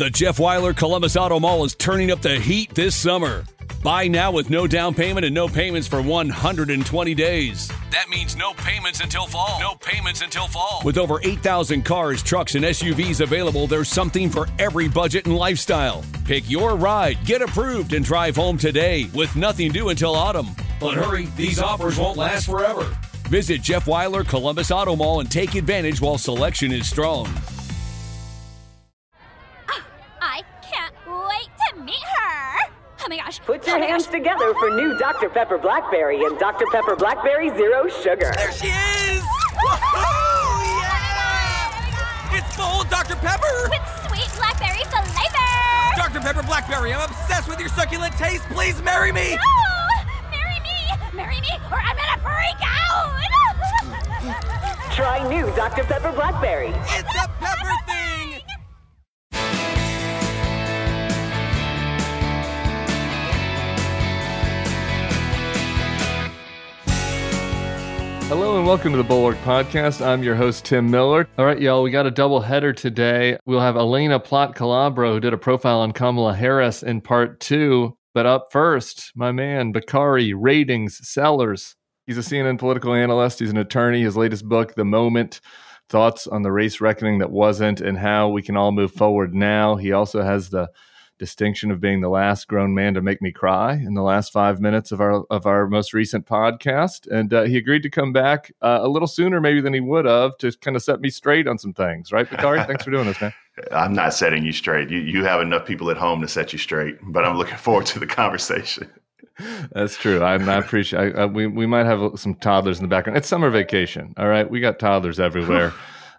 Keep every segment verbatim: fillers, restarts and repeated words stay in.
The Jeff Weiler Columbus Auto Mall is turning up the heat this summer. Buy now with no down payment and no payments for one hundred twenty days. That means no payments until fall. No payments until fall. With over eight thousand cars, trucks, and S U Vs available, there's something for every budget and lifestyle. Pick your ride, get approved, and drive home today with nothing due until autumn. But hurry, these offers won't last forever. Visit Jeff Weiler Columbus Auto Mall and take advantage while selection is strong. I can't wait to meet her. Oh my gosh. Put your oh hands gosh. together for new Doctor Pepper Blackberry and Doctor Pepper Blackberry Zero Sugar. There she is! Woohoo! Yeah! It's full Doctor Pepper! With sweet blackberry flavor. Doctor Pepper Blackberry, I'm obsessed with your succulent taste. Please marry me! No! Marry me! Marry me or I'm gonna freak out! Try new Doctor Pepper Blackberry. It's a pepper thing! Hello and welcome to the Bulwark Podcast. I'm your host, Tim Miller. All right, y'all, we got a double header today. We'll have Elena Plott Calabro, who did a profile on Kamala Harris in part two. But up first, my man, Bakari Ratings Sellers. He's a C N N political analyst. He's an attorney. His latest book, The Moment, Thoughts on the Race Reckoning That Wasn't and How We Can All Move Forward Now. He also has the distinction of being the last grown man to make me cry in the last five minutes of our of our most recent podcast. And uh, he agreed to come back uh, a little sooner maybe than he would have to kind of set me straight on some things. Right, Bakari? Thanks for doing this, man. I'm not setting you straight. You you have enough people at home to set you straight, but I'm looking forward to the conversation. That's true. I, I appreciate. I, I, we we might have some toddlers in the background. It's summer vacation. All right, we got toddlers everywhere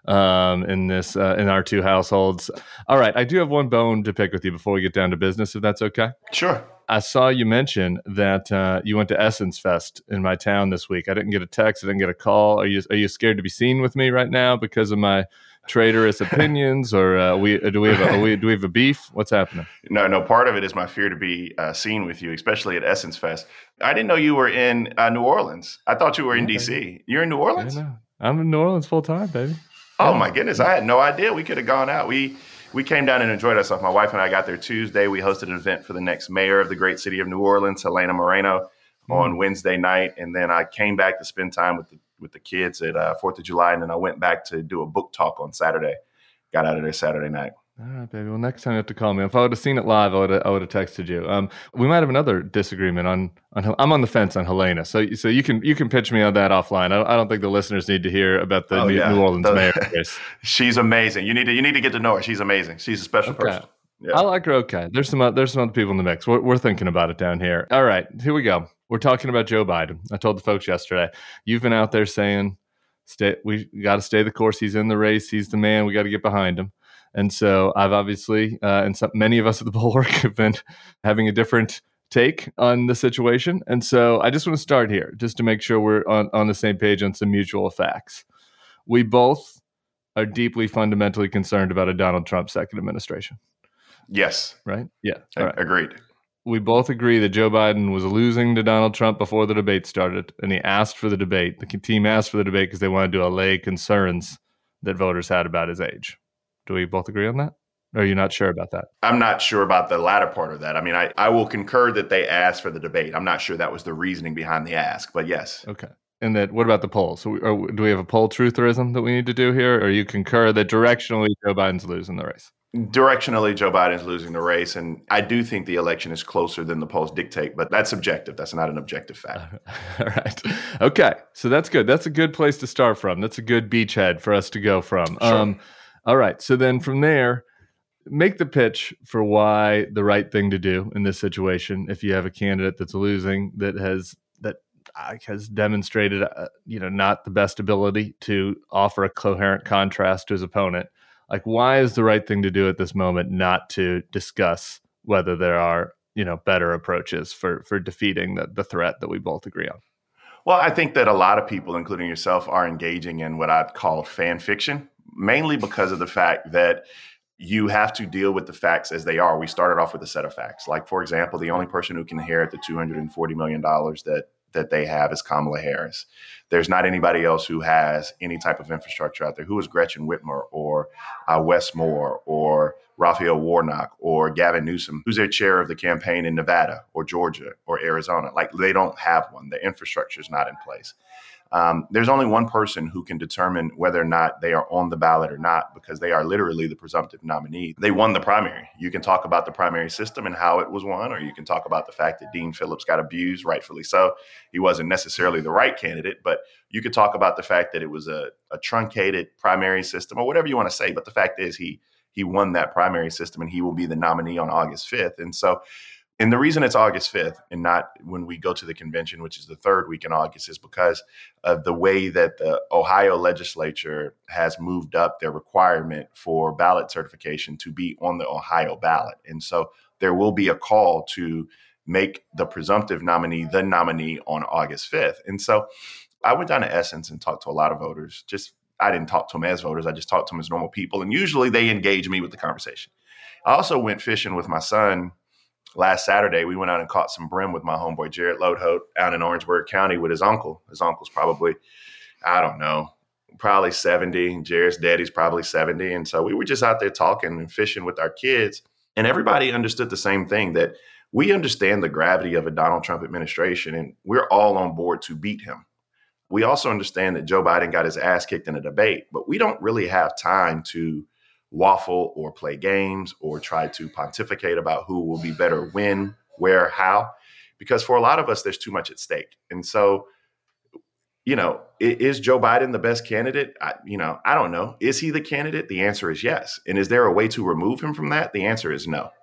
um, in this uh, in our two households. All right, I do have one bone to pick with you before we get down to business, if that's okay. Sure. I saw you mention that uh, you went to Essence Fest in my town this week. I didn't get a text. I didn't get a call. Are you are you scared to be seen with me right now because of my traitorous opinions, or uh, we do we have a, we, do we have a beef? What's happening? No, no. Part of it is my fear to be uh, seen with you, especially at Essence Fest. I didn't know you were in uh, New Orleans. I thought you were in Yeah, D C. You're in New Orleans? I know. I'm in New Orleans full time, baby. Oh my goodness! I had no idea. We could have gone out. We we came down and enjoyed ourselves. My wife and I got there Tuesday. We hosted an event for the next mayor of the great city of New Orleans, Helena Moreno, mm. on Wednesday night, and then I came back to spend time with the with the kids at uh, Fourth of July, and then I went back to do a book talk on Saturday. Got out of there Saturday night. All right, baby. Well, next time you have to call me. If I would have seen it live, I would have, I would have texted you. Um, we might have another disagreement on, on. I'm on the fence on Helena, so so you can you can pitch me on that offline. I don't, I don't think the listeners need to hear about the oh, New, yeah. New Orleans the, mayor race. She's amazing. You need to you need to get to know her. She's amazing. She's a special okay. person. Yeah. I like her. Okay, there's some uh, there's some other people in the mix. We're we're thinking about it down here. All right, here we go. We're talking about Joe Biden. I told the folks yesterday. You've been out there saying, "Stay. We got to stay the course. He's in the race. He's the man. We got to get behind him." And so I've obviously, uh, and some, many of us at the Bulwark have been having a different take on the situation. And so I just want to start here, just to make sure we're on, on the same page on some mutual facts. We both are deeply fundamentally concerned about a Donald Trump second administration. Yes. Right? Yeah. All right. Agreed. We both agree that Joe Biden was losing to Donald Trump before the debate started, and he asked for the debate. The team asked for the debate because they wanted to allay concerns that voters had about his age. Do we both agree on that? Or are you not sure about that? I'm not sure about the latter part of that. I mean, I, I will concur that they asked for the debate. I'm not sure that was the reasoning behind the ask, but yes. Okay. And that, what about the polls? So we, or, do we have a poll trutherism that we need to do here? Or you concur that directionally Joe Biden's losing the race? Directionally, Joe Biden's losing the race. And I do think the election is closer than the polls dictate, but that's subjective. That's not an objective fact. All right. Okay. So that's good. That's a good place to start from. That's a good beachhead for us to go from. Sure. Um, all right. So then from there, make the pitch for why the right thing to do in this situation, if you have a candidate that's losing, that has that uh, has demonstrated, uh, you know, not the best ability to offer a coherent contrast to his opponent. Like, why is the right thing to do at this moment not to discuss whether there are, you know, better approaches for for defeating the, the threat that we both agree on? Well, I think that a lot of people, including yourself, are engaging in what I've called fan fiction, mainly because of the fact that you have to deal with the facts as they are. We started off with a set of facts. Like, for example, the only person who can inherit the two hundred forty million dollars that that they have is Kamala Harris. There's not anybody else who has any type of infrastructure out there. Who is Gretchen Whitmer or uh, Wes Moore or Raphael Warnock or Gavin Newsom, who's their chair of the campaign in Nevada or Georgia or Arizona? Like, they don't have one. The infrastructure is not in place. Um, there's only one person who can determine whether or not they are on the ballot or not, because they are literally the presumptive nominee. They won the primary. You can talk about the primary system and how it was won, or you can talk about the fact that Dean Phillips got abused, rightfully so. He wasn't necessarily the right candidate, but you could talk about the fact that it was a, a truncated primary system, or whatever you want to say. But the fact is he he won that primary system, and he will be the nominee on August fifth. And so And the reason it's August fifth and not when we go to the convention, which is the third week in August, is because of the way that the Ohio legislature has moved up their requirement for ballot certification to be on the Ohio ballot. And so there will be a call to make the presumptive nominee the nominee on August fifth. And so I went down to Essence and talked to a lot of voters. Just I didn't talk to them as voters. I just talked to them as normal people. And usually they engage me with the conversation. I also went fishing with my son. Last Saturday, we went out and caught some brim with my homeboy, Jared Lodeholt, out in Orangeburg County with his uncle. His uncle's probably, I don't know, probably seventy. Jared's daddy's probably seventy. And so we were just out there talking and fishing with our kids. And everybody understood the same thing, that we understand the gravity of a Donald Trump administration, and we're all on board to beat him. We also understand that Joe Biden got his ass kicked in a debate, but we don't really have time to waffle or play games or try to pontificate about who will be better when, where, how, because for a lot of us, there's too much at stake. And so, you know, is Joe Biden the best candidate? I, you know, I don't know. Is he the candidate? The answer is yes. And is there a way to remove him from that? The answer is no.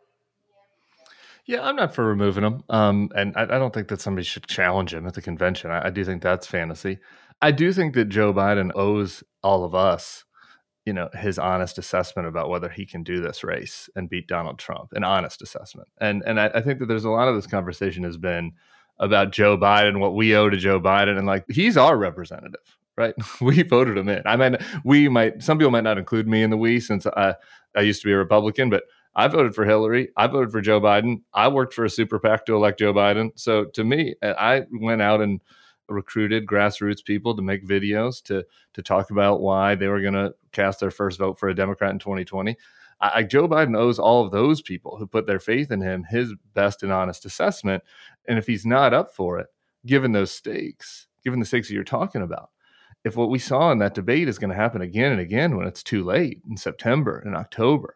Yeah, I'm not for removing him. Um, and I, I don't think that somebody should challenge him at the convention. I, I do think that's fantasy. I do think that Joe Biden owes all of us, you know, his honest assessment about whether he can do this race and beat Donald Trump, an honest assessment. And and I, I think that there's a lot of this conversation has been about Joe Biden, what we owe to Joe Biden. And like, he's our representative, right? We voted him in. I mean, we might, some people might not include me in the we, since I, I used to be a Republican, but I voted for Hillary. I voted for Joe Biden. I worked for a super PAC to elect Joe Biden. So to me, I went out and recruited grassroots people to make videos to to talk about why they were going to cast their first vote for a Democrat in twenty twenty. I, Joe Biden owes all of those people who put their faith in him his best and honest assessment. And if he's not up for it, given those stakes, given the stakes that you're talking about, if what we saw in that debate is going to happen again and again when it's too late in September and October,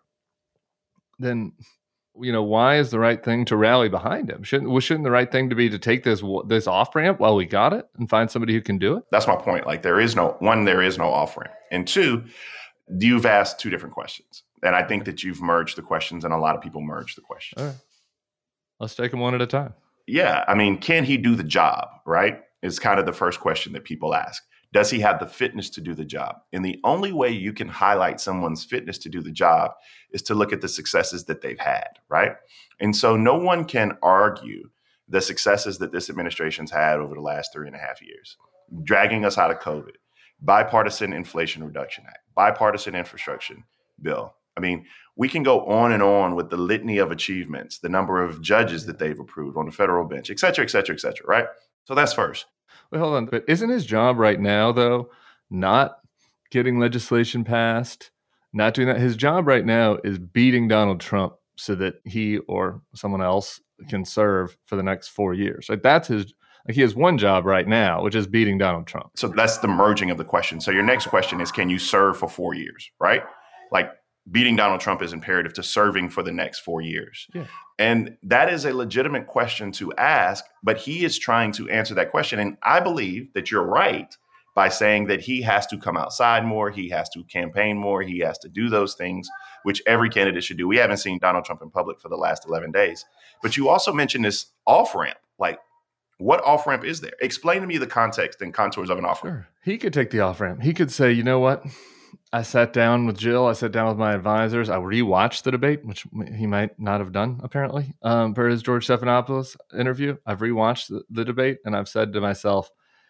then, you know, why is the right thing to rally behind him? Shouldn't well, shouldn't the right thing to be to take this this off ramp while we got it and find somebody who can do it? That's my point. Like, there is no one, there is no off ramp, and two, you've asked two different questions, and I think that you've merged the questions, and a lot of people merge the questions. All right. Let's take them one at a time. Yeah, I mean, can he do the job? Right, is kind of the first question that people ask. Does he have the fitness to do the job? And the only way you can highlight someone's fitness to do the job is to look at the successes that they've had, right? And so no one can argue the successes that this administration's had over the last three and a half years, dragging us out of COVID, bipartisan Inflation Reduction Act, bipartisan infrastructure bill. I mean, we can go on and on with the litany of achievements, the number of judges that they've approved on the federal bench, et cetera, et cetera, et cetera, right? So that's first. Wait, hold on. But isn't his job right now, though, not getting legislation passed, not doing that? His job right now is beating Donald Trump so that he or someone else can serve for the next four years. Like, that's his, like, he has one job right now, which is beating Donald Trump. So that's the merging of the question. So your next question is, can you serve for four years, right? Like, beating Donald Trump is imperative to serving for the next four years. Yeah. And that is a legitimate question to ask, but he is trying to answer that question. And I believe that you're right by saying that he has to come outside more, he has to campaign more, he has to do those things, which every candidate should do. We haven't seen Donald Trump in public for the last eleven days. But you also mentioned this off-ramp. Like, what off-ramp is there? Explain to me the context and contours of an off-ramp. Sure. He could take the off-ramp. He could say, you know what? I sat down with Jill. I sat down with my advisors. I rewatched the debate, which he might not have done, apparently, um, per his George Stephanopoulos interview. I've rewatched the, the debate, and I've said to myself,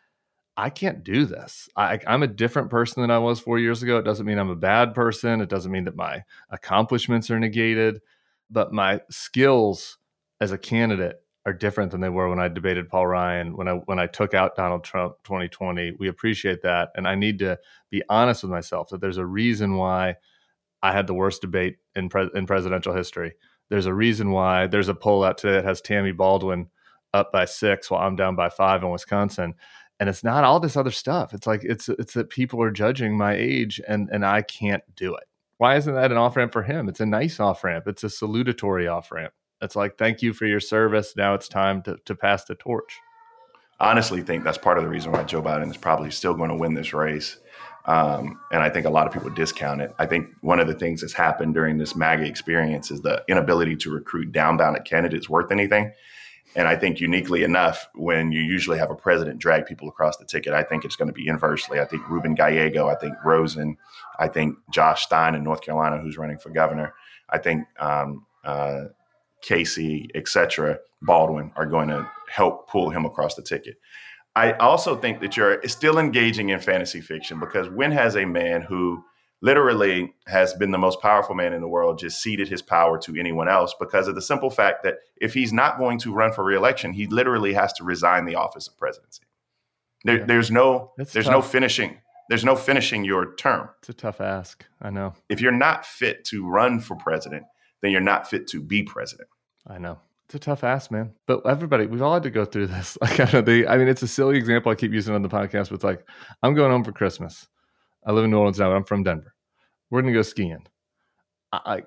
I can't do this. I, I'm a different person than I was four years ago. It doesn't mean I'm a bad person. It doesn't mean that my accomplishments are negated, but my skills as a candidate are different than they were when I debated Paul Ryan, when I when I took out Donald Trump twenty twenty. We appreciate that. And I need to be honest with myself that there's a reason why I had the worst debate in pre- in presidential history. There's a reason why there's a poll out today that has Tammy Baldwin up by six while I'm down by five in Wisconsin. And it's not all this other stuff. It's like it's it's that people are judging my age and and I can't do it. Why isn't that an off-ramp for him? It's a nice off-ramp. It's a salutatory off-ramp. It's like, thank you for your service. Now it's time to, to pass the torch. I honestly think that's part of the reason why Joe Biden is probably still going to win this race. Um, and I think a lot of people discount it. I think one of the things that's happened during this MAGA experience is the inability to recruit down ballot candidates worth anything. And I think uniquely enough, when you usually have a president drag people across the ticket, I think it's going to be inversely. I think Ruben Gallego, I think Rosen, I think Josh Stein in North Carolina, who's running for governor, I think um, uh, Casey, et cetera, Baldwin are going to help pull him across the ticket. I also think that you're still engaging in fantasy fiction, because when has a man who literally has been the most powerful man in the world just ceded his power to anyone else, because of the simple fact that if he's not going to run for re-election, he literally has to resign the office of presidency. There, yeah. There's no That's there's tough. no finishing. There's no finishing your term. It's a tough ask. I know. If you're not fit to run for president, then you're not fit to be president. I know. It's a tough ask, man. But everybody, we've all had to go through this. Like, I, know the, I mean, it's a silly example I keep using on the podcast, but it's like, I'm going home for Christmas. I live in New Orleans now, but I'm from Denver. We're going to go skiing. I, I,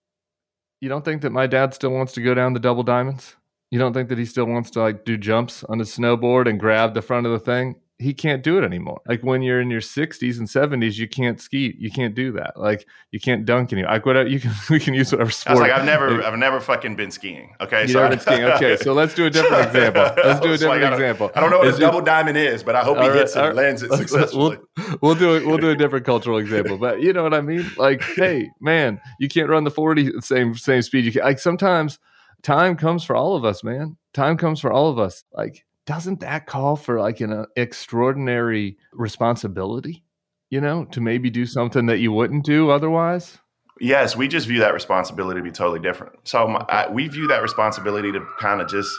you don't think that my dad still wants to go down the double diamonds? You don't think that he still wants to like do jumps on his snowboard and grab the front of the thing? He can't do it anymore. Like when you're in your sixties and seventies, you can't ski. You can't do that. Like you can't dunk anymore. Like whatever you can, we can use whatever sport. I was like, I've never, like, I've never fucking been skiing. Okay, you so been skiing. Okay, so let's do a different example. Let's do a different like, example. I don't know what is a double diamond is, but I hope he right, hits it, right, lands it successfully. We'll, we'll do it. We'll do a different cultural example. But you know what I mean? Like, hey, man, you can't run the forty same same speed. You can. Like sometimes time comes for all of us, man. Time comes for all of us. Like. Doesn't that call for like an uh, extraordinary responsibility, you know, to maybe do something that you wouldn't do otherwise? Yes, we just view that responsibility to be totally different. So my, I, we view that responsibility to kind of just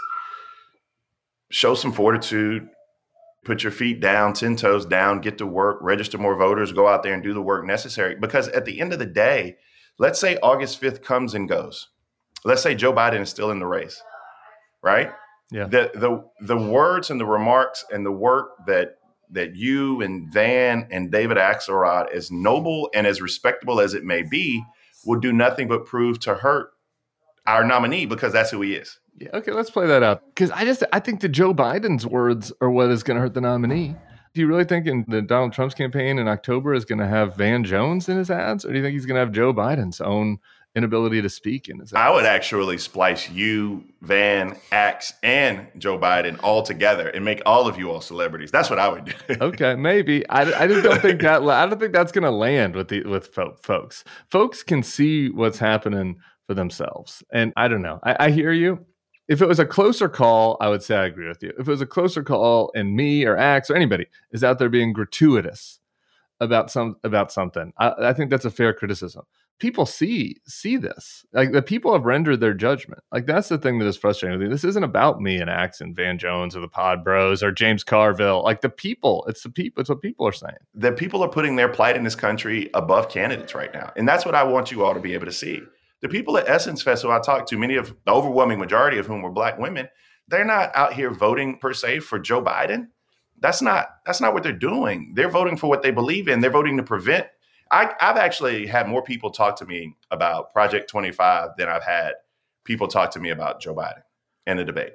show some fortitude, put your feet down, ten toes down, get to work, register more voters, go out there and do the work necessary. Because at the end of the day, let's say August fifth comes and goes. Let's say Joe Biden is still in the race, right? Yeah. The the the words and the remarks and the work that that you and Van and David Axelrod, as noble and as respectable as it may be, will do nothing but prove to hurt our nominee, because that's who he is. Yeah. Okay, let's play that out. Because I just I think that Joe Biden's words are what is going to hurt the nominee. Do you really think in the Donald Trump's campaign in October is going to have Van Jones in his ads, or do you think he's going to have Joe Biden's own inability to speak in his ads? I would actually splice you, Van, Axe, and Joe Biden all together and make all of you all celebrities. That's what I would do. Okay, maybe. I, I just don't think that. I don't think that's going to land with the with fo- folks. Folks can see what's happening for themselves, and I don't know. I, I hear you. If it was a closer call, I would say I agree with you. If it was a closer call, and me or Axe or anybody is out there being gratuitous about some about something, I, I think that's a fair criticism. People see see this. Like the people have rendered their judgment. Like that's the thing that is frustrating with me. This isn't about me and Axe and Van Jones or the Pod Bros or James Carville. Like the people, it's the people. It's what people are saying. The people are putting their plight in this country above candidates right now, and that's what I want you all to be able to see. The people at Essence Fest who I talked to, many of the overwhelming majority of whom were Black women, they're not out here voting per se for Joe Biden. That's not that's not what they're doing. They're voting for what they believe in. They're voting to prevent. I, I've actually had more people talk to me about Project twenty-five than I've had people talk to me about Joe Biden in the debate.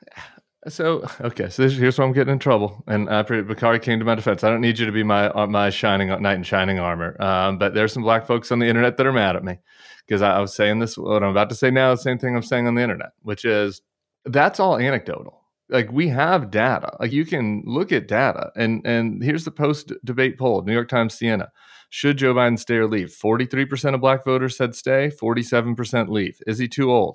So, okay, so this, here's where I'm getting in trouble. And after Bakari came to my defense, I don't need you to be my uh, my shining knight in shining armor. Um, but there's some Black folks on the internet that are mad at me because I, I was saying this, what I'm about to say now, the same thing I'm saying on the internet, which is that's all anecdotal. Like we have data. Like you can look at data. And, and here's the post-debate poll, New York Times, Siena. Should Joe Biden stay or leave? forty-three percent of Black voters said stay, forty-seven percent leave. Is he too old?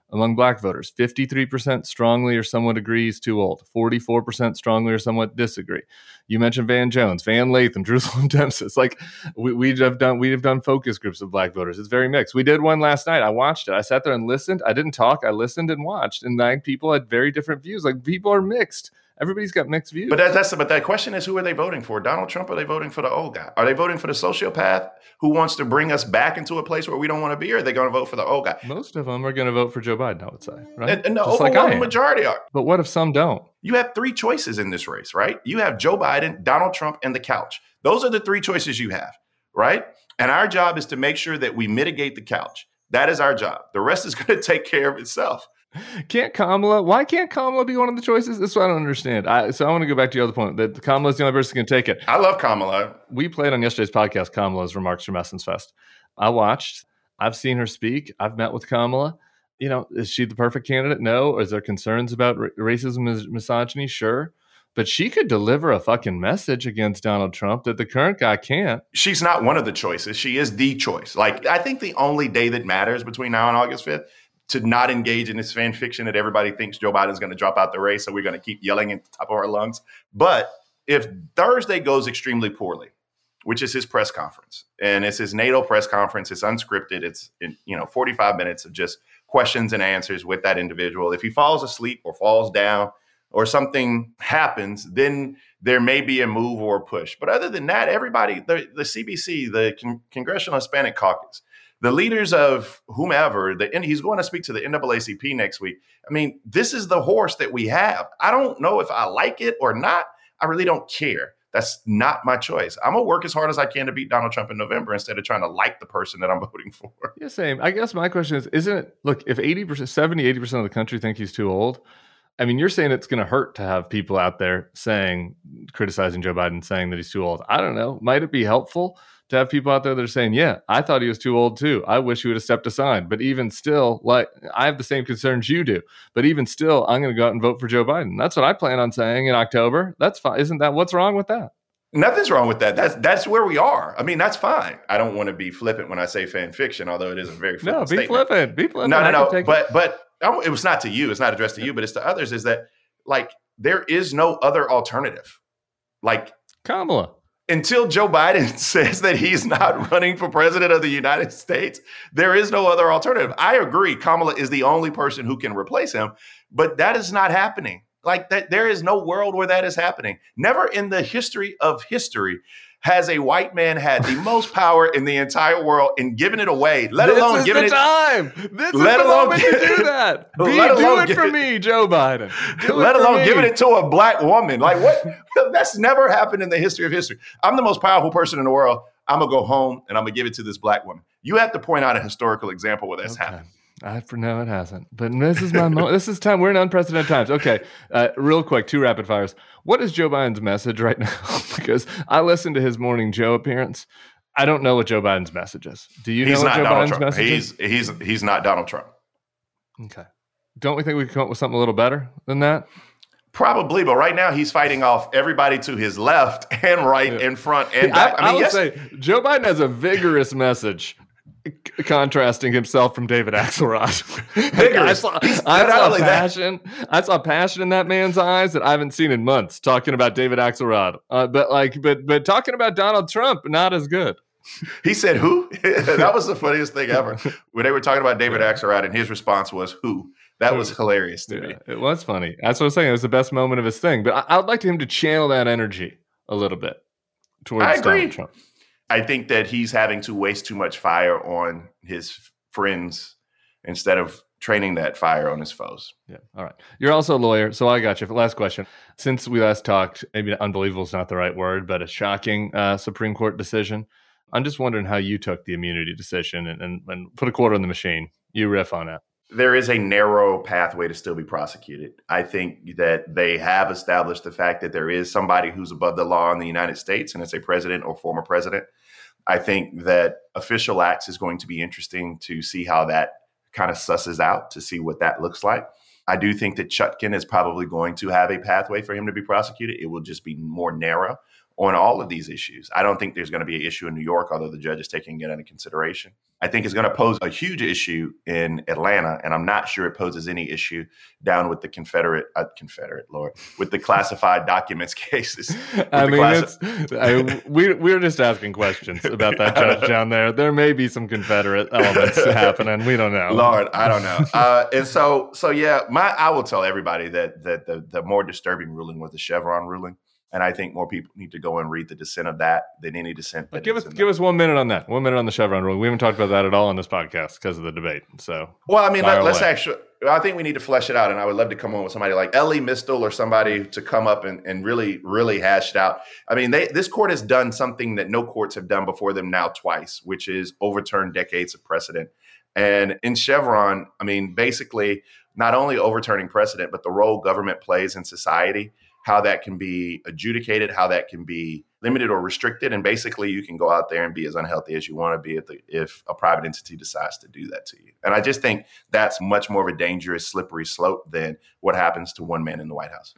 among black voters. fifty-three percent strongly or somewhat agrees too old. forty-four percent strongly or somewhat disagree. You mentioned Van Jones, Van Latham, Jerusalem Dempsey. Like we we have done we have done focus groups of black voters. It's very mixed. We did one last night. I watched it. I sat there and listened. I didn't talk. I listened and watched. And nine people had very different views. Like people are mixed. Everybody's got mixed views. But that, that's but that question is, who are they voting for? Donald Trump, or are they voting for the old guy? Are they voting for the sociopath who wants to bring us back into a place where we don't want to be, or are they going to vote for the old guy? Most of them are going to vote for Joe Biden, I would say. Right? And, and the Just like overwhelming majority are. But what if some don't? You have three choices in this race, right? You have Joe Biden, Donald Trump, and the couch. Those are the three choices you have, right? And our job is to make sure that we mitigate the couch. That is our job. The rest is going to take care of itself. Can't Kamala? Why can't Kamala be one of the choices? That's what I don't understand. I, so I want to go back to your other point that Kamala's the only person who can take it. I love Kamala. We played on yesterday's podcast Kamala's remarks from Essence Fest. I watched. I've seen her speak. I've met with Kamala. You know, is she the perfect candidate? No. Is there concerns about r- racism and misogyny? Sure. But she could deliver a fucking message against Donald Trump that the current guy can't. She's not one of the choices. She is the choice. Like, I think the only day that matters between now and August fifth to not engage in this fan fiction that everybody thinks Joe Biden's going to drop out the race, so we're going to keep yelling at the top of our lungs. But if Thursday goes extremely poorly, which is his press conference, and it's his NATO press conference, it's unscripted, it's in, you know forty-five minutes of just questions and answers with that individual. If he falls asleep or falls down or something happens, then there may be a move or a push. But other than that, everybody, the, the C B C, the Con- Congressional Hispanic Caucus, the leaders of whomever, the and he's going to speak to the N double A C P next week. I mean, this is the horse that we have. I don't know if I like it or not. I really don't care. That's not my choice. I'm going to work as hard as I can to beat Donald Trump in November instead of trying to like the person that I'm voting for. Yeah, same. I guess my question is, isn't it, look, if eighty percent, seventy, eighty percent of the country think he's too old, I mean, you're saying it's going to hurt to have people out there saying, criticizing Joe Biden, saying that he's too old. I don't know. Might it be helpful to have people out there that are saying, yeah, I thought he was too old too. I wish he would have stepped aside. But even still, like, I have the same concerns you do. But even still, I'm going to go out and vote for Joe Biden. That's what I plan on saying in October. That's fine. Isn't that, what's wrong with that? Nothing's wrong with that. That's that's where we are. I mean, that's fine. I don't want to be flippant when I say fan fiction, although it is a very flippant No, be statement. flippant. Be flippant. No, no, no. But, But, but it was not to you. It's not addressed to you, but it's to others, is that, like, there is no other alternative. Like, Kamala. Until Joe Biden says that he's not running for president of the United States, there is no other alternative. I agree. Kamala is the only person who can replace him, but that is not happening. Like that, there is no world where that is happening. Never in the history of history has a white man had the most power in the entire world and given it away, let this alone is giving the it time. This let is the alone moment give, to do that. Be, let do it give for it, me, Joe Biden. Do let it alone me. giving it to a black woman. Like what? That's never happened in the history of history. I'm the most powerful person in the world. I'm gonna go home and I'm gonna give it to this black woman. You have to point out a historical example where that's okay. happened. I no, it hasn't. But this is my moment. This is time. We're in unprecedented times. Okay, uh, real quick, two rapid fires. What is Joe Biden's message right now? Because I listened to his Morning Joe appearance. I don't know what Joe Biden's message is. Do you he's know what Joe Donald Biden's Trump. message he's, is? He's he's not Donald Trump. Okay. Don't we think we can come up with something a little better than that? Probably, but right now he's fighting off everybody to his left and right Yeah. and front and back. I, I, I mean, would yes, say Joe Biden has a vigorous message c- contrasting himself from David Axelrod. I saw, I not saw only that- passion. I saw passion in that man's eyes that I haven't seen in months. Talking about David Axelrod, uh, but like, but but talking about Donald Trump, not as good. he said who? That was the funniest thing ever. When they were talking about David Axelrod and his response was who? That was hilarious to Yeah, me. it was funny. That's what I was saying. It was the best moment of his thing. But I, I would like him to channel that energy a little bit towards I agree. Donald Trump. I think that he's having to waste too much fire on his friends instead of training that fire on his foes. Yeah. All right. You're also a lawyer, so I got you. Last question. Since we last talked, maybe unbelievable is not the right word, but a shocking uh, Supreme Court decision. I'm just wondering how you took the immunity decision and, and, and put a quarter in the machine. You riff on that. There is a narrow pathway to still be prosecuted. I think that they have established the fact that there is somebody who's above the law in the United States, and it's a president or former president. I think that official acts is going to be interesting to see how that kind of susses out, to see what that looks like. I do think that Chutkan is probably going to have a pathway for him to be prosecuted. It will just be more narrow on all of these issues. I don't think there's going to be an issue in New York, although the judge is taking it into consideration. I think it's going to pose a huge issue in Atlanta, and I'm not sure it poses any issue down with the Confederate, uh, Confederate, Lord, with the classified documents cases. I mean, classi- it's, I, we, we're just asking questions about that judge down there. There may be some Confederate elements happening. We don't know. Lord, I don't know. Uh, and so, so yeah, my I will tell everybody that that the, the more disturbing ruling was the Chevron ruling. And I think more people need to go and read the dissent of that than any dissent. That give us give us one minute on that. One minute on the Chevron ruling. We haven't talked about that at all on this podcast because of the debate. So, well, I mean, let, let's actually. I think we need to flesh it out, and I would love to come on with somebody like Ellie Mistel or somebody to come up and, and really, really hash it out. I mean, they, this court has done something that no courts have done before them now twice, which is overturn decades of precedent. And in Chevron, I mean, basically, not only overturning precedent, but the role government plays in society, how that can be adjudicated, how that can be limited or restricted. And basically, you can go out there and be as unhealthy as you want to be if, the, if a private entity decides to do that to you. And I just think that's much more of a dangerous, slippery slope than what happens to one man in the White House.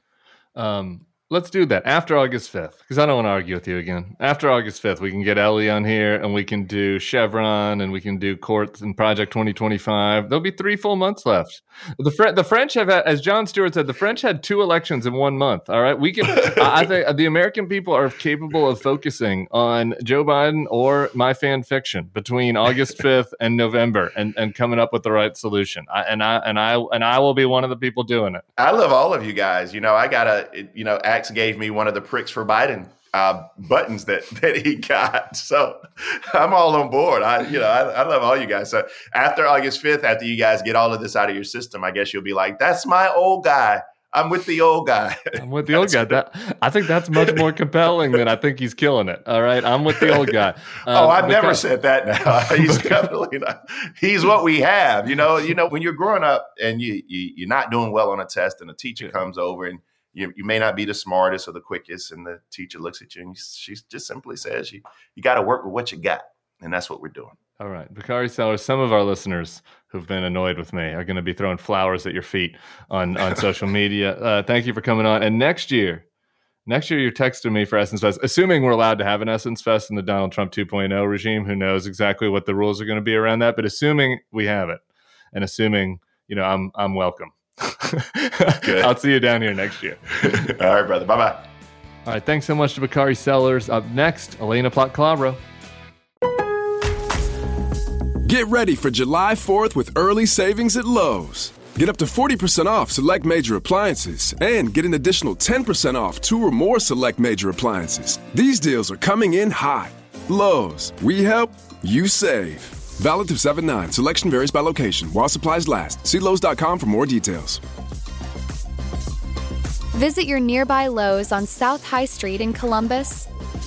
Um, let's do that after August fifth, because I don't want to argue with you again. After August fifth, we can get Ellie on here, and we can do Chevron, and we can do courts and Project twenty twenty-five. There'll be three full months left. The Fre- the French have, had, as Jon Stewart said, the French had two elections in one month. All right, we can. I think the American people are capable of focusing on Joe Biden or my fan fiction between August fifth and November, and, and coming up with the right solution. I, and I and I and I will be one of the people doing it. I love all of you guys. You know, I got a you know. Axe gave me one of the pricks for Biden uh, buttons that that he got, so I'm all on board. I you know I, I love all you guys. So after August fifth, after you guys get all of this out of your system, I guess you'll be like, "That's my old guy. I'm with the old guy." I'm with the old guy. That, I think that's much more compelling than I think he's killing it. All right, I'm with the old guy. Um, oh, I've because, never said that. Now he's definitely not. He's what we have. You know. You know when you're growing up and you, you you're not doing well on a test, and a teacher yeah. comes over and You, you may not be the smartest or the quickest, and the teacher looks at you and she just simply says, you, you got to work with what you got. And that's what we're doing. All right. Bakari Sellers, some of our listeners who've been annoyed with me are going to be throwing flowers at your feet on, on social media. Uh, thank you for coming on. And next year, next year you're texting me for Essence Fest, assuming we're allowed to have an Essence Fest in the Donald Trump two point oh regime. Who knows exactly what the rules are going to be around that, but assuming we have it and assuming, you know, I'm, I'm welcome. I'll see you down here next year. All right, brother. Bye-bye. All right. Thanks so much to Bakari Sellers. Up next, Elena Plot-Calabro. Get ready for July fourth with early savings at Lowe's. Get up to forty percent off select major appliances and get an additional ten percent off two or more select major appliances. These deals are coming in hot. Lowe's, we help, you save. Valid through seven nine. Selection varies by location. While supplies last. See Lowe's dot com for more details. Visit your nearby Lowe's on South High Street in Columbus.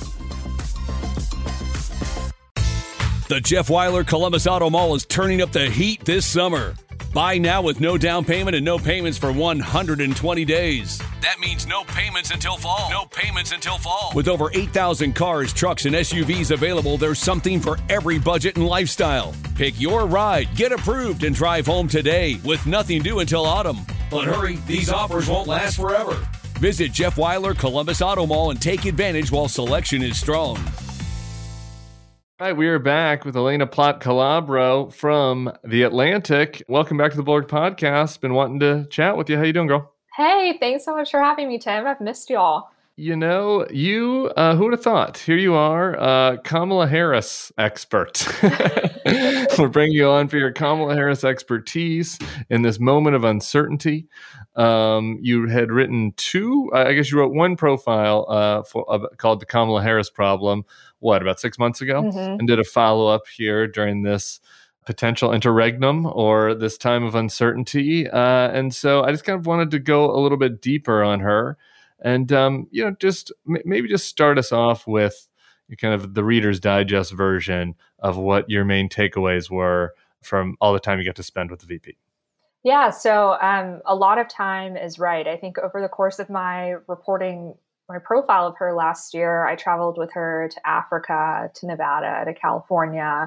The Jeff Wyler Columbus Auto Mall is turning up the heat this summer. Buy now with no down payment and no payments for one hundred twenty days. That means no payments until fall. No payments until fall. With over eight thousand cars, trucks, and S U Vs available, there's something for every budget and lifestyle. Pick your ride, get approved, and drive home today with nothing due until autumn. But hurry, these offers won't last forever. Visit Jeff Wyler Columbus Auto Mall and take advantage while selection is strong. All right, we are back with Elena Plot-Calabro from The Atlantic. Welcome back to the Blurred Podcast. Been wanting to chat with you. How you doing, girl? Hey, thanks so much for having me, Tim. I've missed y'all. You know, you, uh, who would have thought? Here you are, uh, Kamala Harris expert. We're bringing you on for your Kamala Harris expertise in this moment of uncertainty. Um, you had written two, I guess you wrote one profile uh, for, uh, called The Kamala Harris Problem, what, about six months ago? Mm-hmm. And did a follow-up here during this potential interregnum or this time of uncertainty. Uh, and so I just kind of wanted to go a little bit deeper on her. And, um, you know, just maybe just start us off with kind of the Reader's Digest version of what your main takeaways were from all the time you got to spend with the V P. Yeah, so um, a lot of time is right. I think over the course of my reporting, my profile of her last year, I traveled with her to Africa, to Nevada, to California,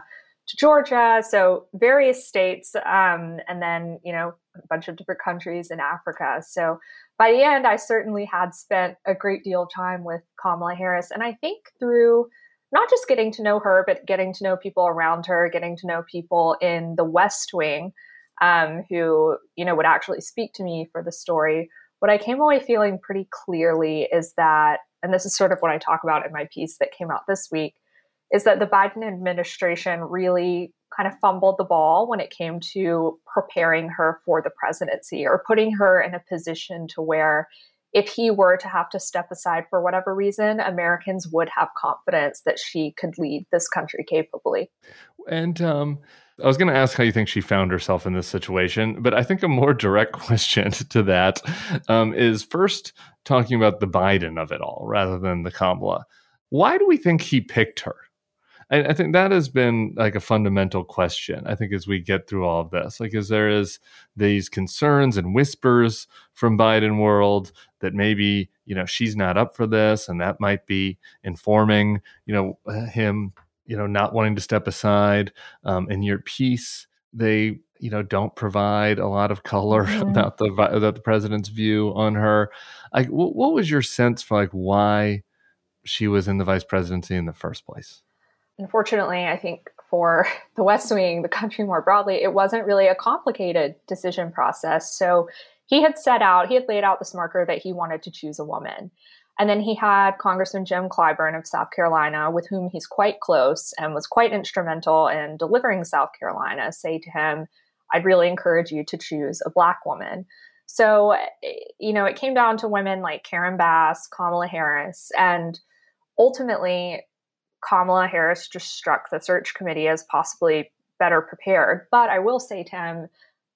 to Georgia. So various states, um, and then, you know, a bunch of different countries in Africa. So by the end, I certainly had spent a great deal of time with Kamala Harris. And I think through not just getting to know her, but getting to know people around her, getting to know people in the West Wing, um, who, you know, would actually speak to me for the story. What I came away feeling pretty clearly is that, and this is sort of what I talk about in my piece that came out this week, is that the Biden administration really kind of fumbled the ball when it came to preparing her for the presidency, or putting her in a position to where if he were to have to step aside for whatever reason, Americans would have confidence that she could lead this country capably. And um, I was going to ask how you think she found herself in this situation, but I think a more direct question to that um, is first talking about the Biden of it all rather than the Kamala. Why do we think he picked her? I, I think that has been like a fundamental question, I think, as we get through all of this. Like, as there is these concerns and whispers from Biden world that maybe, you know, she's not up for this, and that might be informing, you know, him, you know, not wanting to step aside. Um, in your piece, they, you know, don't provide a lot of color mm-hmm. about the about the president's view on her. Like, what, what was your sense for like why she was in the vice presidency in the first place? Unfortunately, I think for the West Wing, the country more broadly, it wasn't really a complicated decision process. So he had set out, he had laid out this marker that he wanted to choose a woman. And then he had Congressman Jim Clyburn of South Carolina, with whom he's quite close and was quite instrumental in delivering South Carolina, say to him, I'd really encourage you to choose a Black woman. So, you know, it came down to women like Karen Bass, Kamala Harris, and ultimately, Kamala Harris just struck the search committee as possibly better prepared. But I will say, Tim,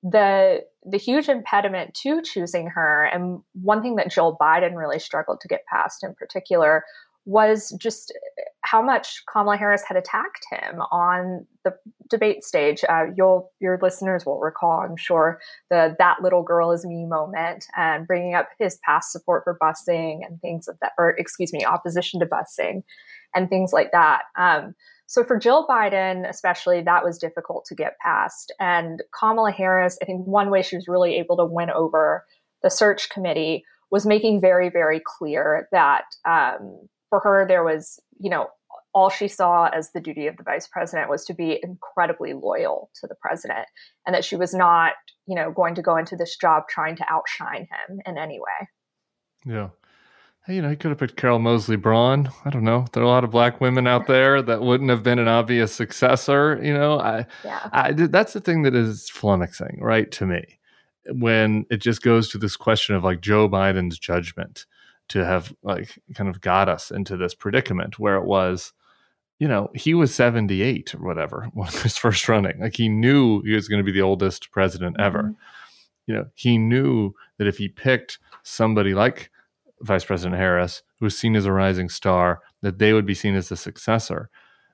the the huge impediment to choosing her, and one thing that Joe Biden really struggled to get past in particular, was just how much Kamala Harris had attacked him on the debate stage. Uh, you'll your listeners will recall, I'm sure, the "that little girl is me" moment, and bringing up his past support for busing and things of that, or excuse me, opposition to busing and things like that. Um, so for Jill Biden, especially, that was difficult to get past. And Kamala Harris, I think one way she was really able to win over the search committee was making very, very clear that um, for her, there was, you know, all she saw as the duty of the vice president was to be incredibly loyal to the president, and that she was not, you know, going to go into this job trying to outshine him in any way. Yeah. Hey, you know, he could have picked Carol Moseley Braun. I don't know. There are a lot of Black women out there that wouldn't have been an obvious successor. You know, I, yeah. I that's the thing that is flummoxing, right, to me, when it just goes to this question of like Joe Biden's judgment to have like kind of got us into this predicament where it was, you know, he was seventy-eight or whatever when he was first running. Like, he knew he was going to be the oldest president ever. Mm-hmm. You know, he knew that if he picked somebody like Vice President Harris, who was seen as a rising star, that they would be seen as the successor.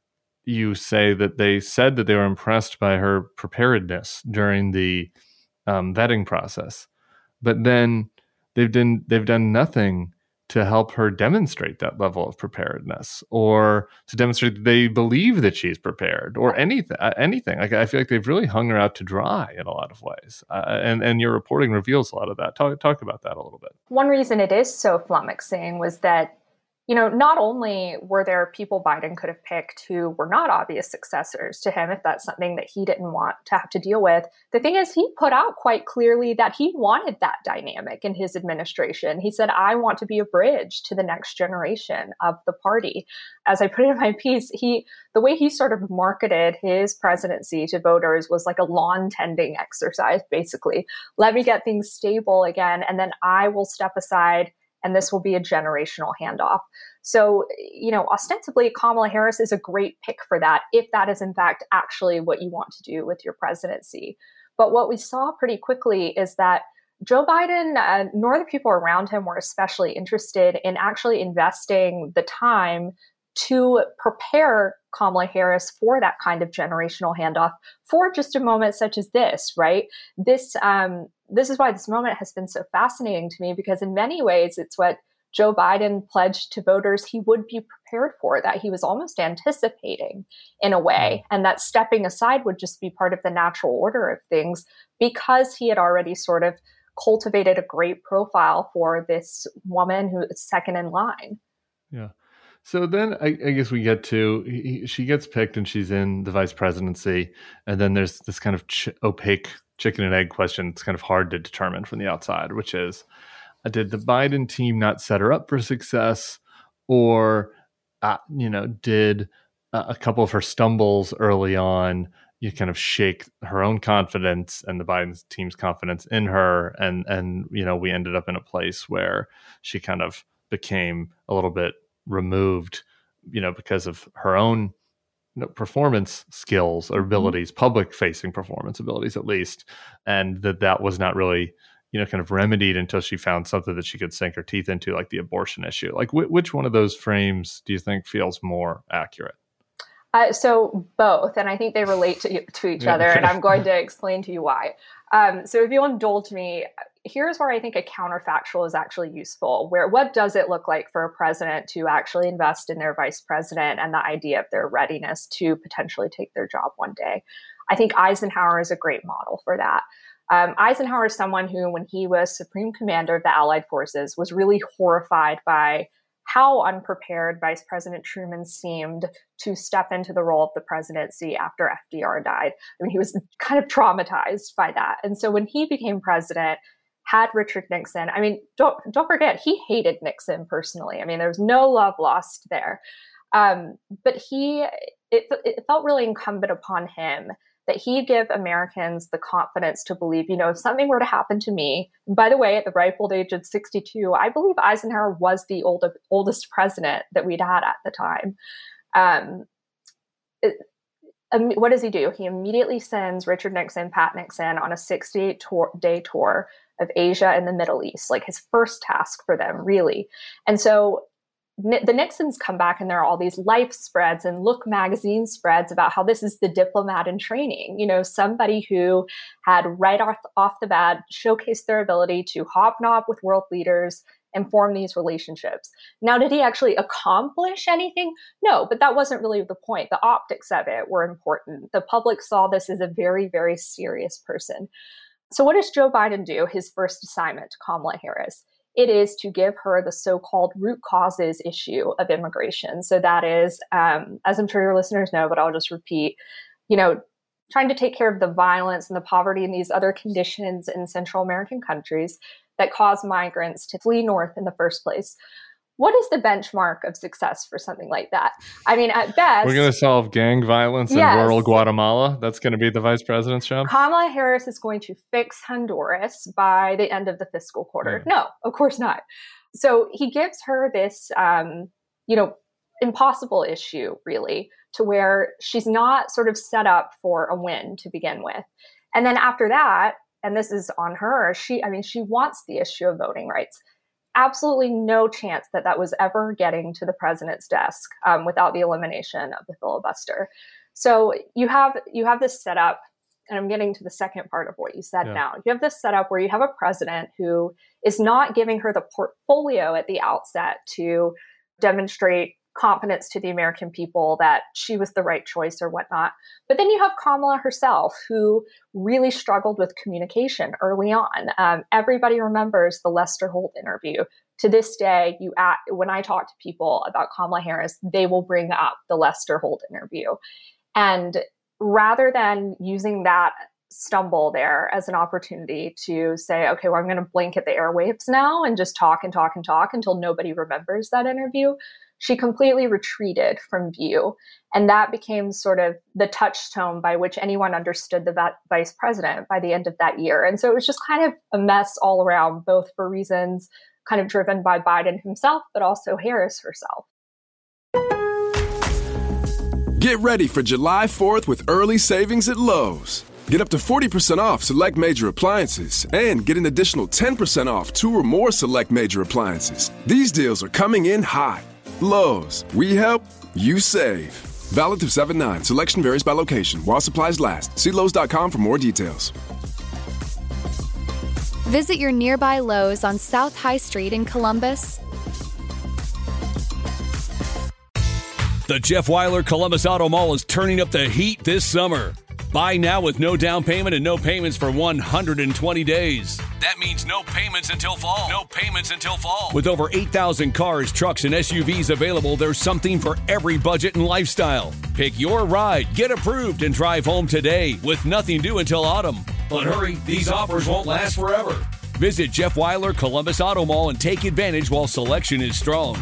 You say that they said that they were impressed by her preparedness during the um, vetting process, but then they've done they've done nothing to help her demonstrate that level of preparedness, or to demonstrate that they believe that she's prepared, or anything. Anything. Like, I feel like they've really hung her out to dry in a lot of ways, uh, and and your reporting reveals a lot of that. Talk talk about that a little bit. One reason it is so flummoxing was that, you know, not only were there people Biden could have picked who were not obvious successors to him, if that's something that he didn't want to have to deal with. The thing is, he put out quite clearly that he wanted that dynamic in his administration. He said, I want to be a bridge to the next generation of the party. As I put it in my piece, he the way he sort of marketed his presidency to voters was like a lawn tending exercise, basically. Let me get things stable again, and then I will step aside, and this will be a generational handoff. So, you know, ostensibly, Kamala Harris is a great pick for that, if that is in fact actually what you want to do with your presidency. But what we saw pretty quickly is that Joe Biden, uh, nor the people around him, were especially interested in actually investing the time to prepare Kamala Harris for that kind of generational handoff for just a moment such as this, right? This, um, this is why this moment has been so fascinating to me, because in many ways, it's what Joe Biden pledged to voters he would be prepared for, that he was almost anticipating in a way, and that stepping aside would just be part of the natural order of things because he had already sort of cultivated a great profile for this woman who is second in line. Yeah. So then I, I guess we get to, he, she gets picked and she's in the vice presidency. And then there's this kind of ch- opaque chicken and egg question. It's kind of hard to determine from the outside, which is, uh, did the Biden team not set her up for success? Or, uh, you know, did uh, a couple of her stumbles early on, you kind of shake her own confidence and the Biden team's confidence in her. And, and, you know, we ended up in a place where she kind of became a little bit removed, you know, because of her own you know, performance skills or abilities, mm-hmm. public facing performance abilities, at least. And that that was not really, you know, kind of remedied until she found something that she could sink her teeth into, like the abortion issue. Like wh- which one of those frames do you think feels more accurate? Uh, so both, and I think they relate to, to each other, and I'm going to explain to you why. Um, so if you'll indulge me, here's where I think a counterfactual is actually useful, where what does it look like for a president to actually invest in their vice president and the idea of their readiness to potentially take their job one day. I think Eisenhower is a great model for that. Um, Eisenhower is someone who, when he was Supreme Commander of the Allied Forces, was really horrified by how unprepared Vice President Truman seemed to step into the role of the presidency after F D R died. I mean, he was kind of traumatized by that. And so when he became president, had Richard Nixon, I mean, don't don't forget, he hated Nixon personally. I mean, there was no love lost there. Um, but he, it, it felt really incumbent upon him that he give Americans the confidence to believe, you know, if something were to happen to me, by the way, at the ripe old age of sixty-two, I believe Eisenhower was the old, oldest president that we'd had at the time. Um, it, um, what does he do? He immediately sends Richard Nixon, Pat Nixon, on a sixty-eight day tour of Asia and the Middle East, like his first task for them, really. And so the Nixons come back and there are all these Life spreads and Look magazine spreads about how this is the diplomat in training, you know, somebody who had right off, off the bat showcased their ability to hobnob with world leaders and form these relationships. Now, did he actually accomplish anything? No, but that wasn't really the point. The optics of it were important. The public saw this as a very, very serious person. So what does Joe Biden do? His first assignment to Kamala Harris. It is to give her the so-called root causes issue of immigration. So that is, um, as I'm sure your listeners know, but I'll just repeat, you know, trying to take care of the violence and the poverty and these other conditions in Central American countries that cause migrants to flee north in the first place. What is the benchmark of success for something like that? I mean, at best... We're going to solve gang violence yes. in rural Guatemala? That's going to be the vice president's job? Kamala Harris is going to fix Honduras by the end of the fiscal quarter. Yeah. No, of course not. So he gives her this, um, you know, impossible issue, really, to where she's not sort of set up for a win to begin with. And then after that, and this is on her, she, I mean, she wants the issue of voting rights. Absolutely no chance that that was ever getting to the president's desk um, without the elimination of the filibuster. So you have you have this setup, and I'm getting to the second part of what you said yeah. now. You have this setup where you have a president who is not giving her the portfolio at the outset to demonstrate confidence to the American people that she was the right choice or whatnot. But then you have Kamala herself, who really struggled with communication early on. Um, everybody remembers the Lester Holt interview. To this day, you at, when I talk to people about Kamala Harris, they will bring up the Lester Holt interview. And rather than using that stumble there as an opportunity to say, okay, well, I'm going to blanket the airwaves now and just talk and talk and talk until nobody remembers that interview, she completely retreated from view. And that became sort of the touchstone by which anyone understood the va- vice president by the end of that year. And so it was just kind of a mess all around, both for reasons kind of driven by Biden himself, but also Harris herself. Get ready for July fourth with early savings at Lowe's. Get up to forty percent off select major appliances and get an additional ten percent off two or more select major appliances. These deals are coming in hot. Lowe's, we help, you save. Valid through seven nine. Selection varies by location. While supplies last. See Lowe's dot com for more details. Visit your nearby Lowe's on South High Street in Columbus, The Jeff Weiler Columbus Auto Mall is turning up the heat this summer. Buy now with no down payment and no payments for one hundred twenty days. That means no payments until fall. No payments until fall. With over eight thousand cars, trucks, and S U Vs available, there's something for every budget and lifestyle. Pick your ride, get approved, and drive home today with nothing due until autumn. But hurry, these offers won't last forever. Visit Jeff Weiler Columbus Auto Mall and take advantage while selection is strong.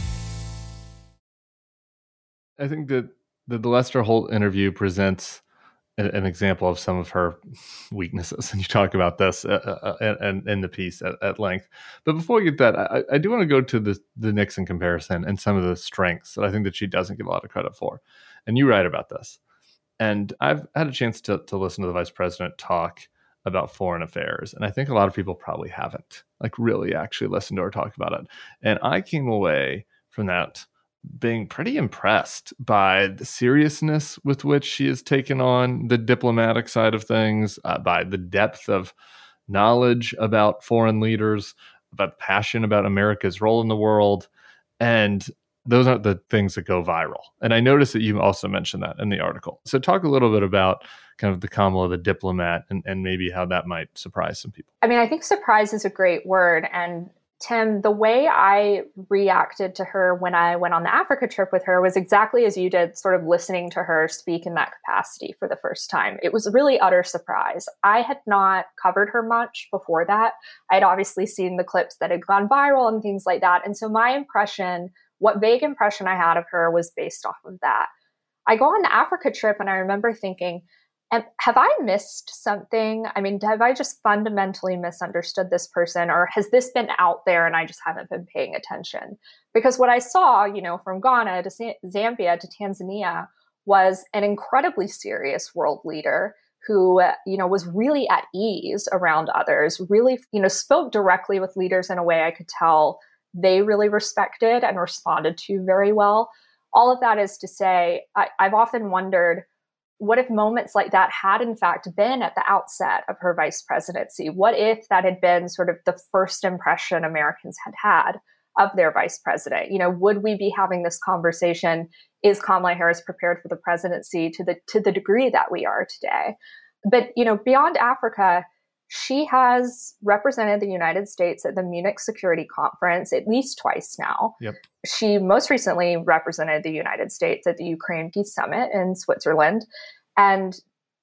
I think that the, the Lester Holt interview presents a, an example of some of her weaknesses. And you talk about this uh, uh, in, in the piece at, at length. But before we get that, I, I do want to go to the, the Nixon comparison and some of the strengths that I think that she doesn't give a lot of credit for. And you write about this. And I've had a chance to, to listen to the vice president talk about foreign affairs. And I think a lot of people probably haven't, like, really actually listened to her talk about it. And I came away from that being pretty impressed by the seriousness with which she has taken on the diplomatic side of things, uh, by the depth of knowledge about foreign leaders, about passion about America's role in the world. And those aren't the things that go viral. And I noticed that you also mentioned that in the article. So talk a little bit about kind of the Kamala, the diplomat, and, and maybe how that might surprise some people. I mean, I think surprise is a great word. And Tim, the way I reacted to her when I went on the Africa trip with her was exactly as you did, sort of listening to her speak in that capacity for the first time. It was really utter surprise. I had not covered her much before that. I had obviously seen the clips that had gone viral and things like that. And so my impression, what vague impression I had of her, was based off of that. I go on the Africa trip and I remember thinking, And have I missed something? I mean, have I just fundamentally misunderstood this person, or has this been out there and I just haven't been paying attention? Because what I saw, you know, from Ghana to Zambia to Tanzania was an incredibly serious world leader who, you know, was really at ease around others, really, you know, spoke directly with leaders in a way I could tell they really respected and responded to very well. All of that is to say, I, I've often wondered, what if moments like that had in fact been at the outset of her vice presidency? What if that had been sort of the first impression Americans had had of their vice president? You know, would we be having this conversation? Is Kamala Harris prepared for the presidency to the to the degree that we are today? But, you know, beyond Africa, she has represented the United States at the Munich Security Conference at least twice now. Yep. She most recently represented the United States at the Ukraine Peace Summit in Switzerland. And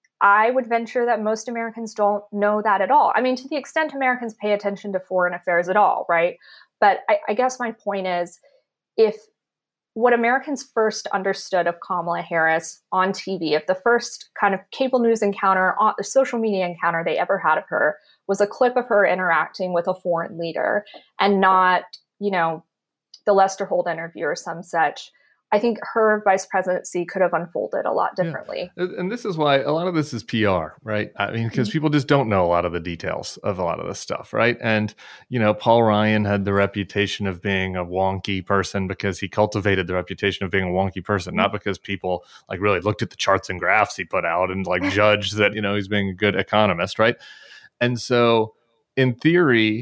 I would venture that most Americans don't know that at all. I mean, to the extent Americans pay attention to foreign affairs at all, right? But I, I guess my point is, if what Americans first understood of Kamala Harris on T V, if the first kind of cable news encounter, on, social media encounter they ever had of her was a clip of her interacting with a foreign leader and not, you know, the Lester Holt interview or some such, I think her vice presidency could have unfolded a lot differently. Yeah. And this is why a lot of this is P R, right? I mean, because mm-hmm. people just don't know a lot of the details of a lot of this stuff, right? And, you know, Paul Ryan had the reputation of being a wonky person because he cultivated the reputation of being a wonky person, mm-hmm. not because people like really looked at the charts and graphs he put out and like judged that, you know, he's being a good economist, right? And so in theory,